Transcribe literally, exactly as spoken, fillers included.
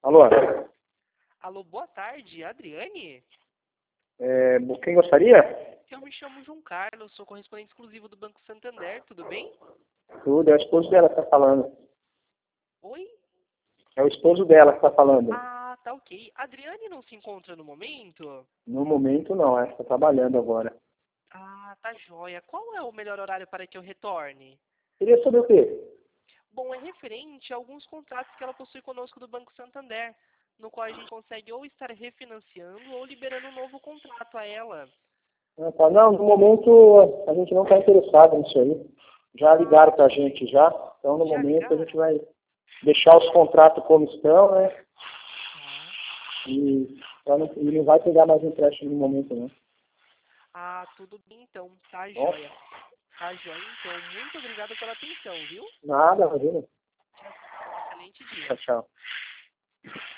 Alô? Alô, boa tarde, Adriane? É, quem gostaria? Eu me chamo João Carlos, sou correspondente exclusivo do Banco Santander, tudo bem? Tudo, é o esposo dela que está falando. Oi? É o esposo dela que está falando. Ah, tá ok. Adriane não se encontra no momento? No momento não, ela está trabalhando agora. Ah, tá joia. Qual é o melhor horário para que eu retorne? Queria saber o quê? Bom, é referente a alguns contratos que ela possui conosco do Banco Santander, no qual a gente consegue ou estar refinanciando ou liberando um novo contrato a ela. Ah, tá. Não, no momento a gente não está interessado nisso aí. Já ligaram para a gente já, então no Já momento a gente ligaram? vai deixar os contratos como estão, né? Tá. E, pra não, e não vai pegar mais empréstimo no momento, não. Ah, tudo bem então, tá Bom, joia. Tá joia então. Muito obrigado pela atenção, viu? nada, imagina. Excelente dia. Tchau, tchau.